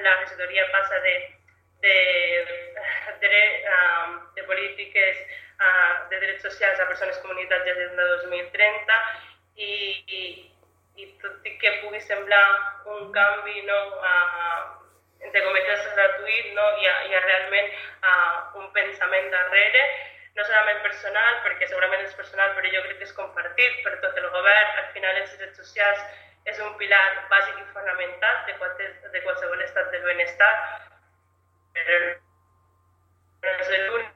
la regidoria passa de polítiques de drets socials a persones comunitats des de 2030 i tot i que pugui semblar un canvi, no, entre cometes gratuït, no, hi ha realment un pensament darrere, no solament personal, perquè segurament és personal, però jo crec que és compartit per tot el govern. Al final els drets socials és un pilar bàsic i fonamental de qualsevol estat del benestar, però no és l'únic.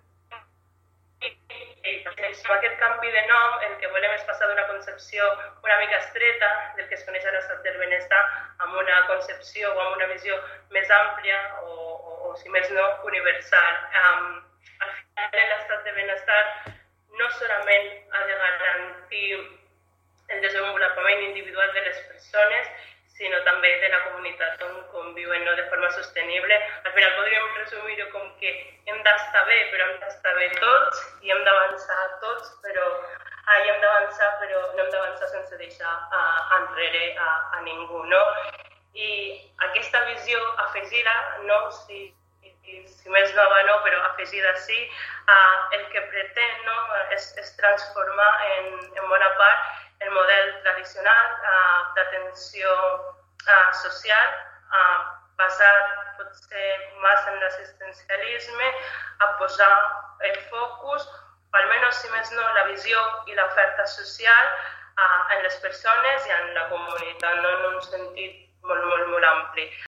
Amb aquest canvi de nom el que volem és passar d'una concepció una mica estreta del que es coneix a l'estat del benestar amb una concepció o amb una visió més àmplia o si més no, universal. Al final l'estat de benestar no solament ha de garantir el desenvolupament individual de les persones, sinó també de la comunitat on conviuen, no, de forma sostenible. Al final podríem resumir-ho com que hem d'estar bé, però hem d'estar bé tots i hem d'avançar tots, però no hem d'avançar sense deixar enrere a ningú, no? I aquesta visió afegida, no, si més nova no, però afegida sí, el que pretén, no, és transformar en bona part el model tradicional d'atenció social, basat potser més en l'assistencialisme, a posar el focus, o almenys, si més no, la visió i l'oferta social en les persones i en la comunitat, no, en un sentit molt, molt, molt ampli.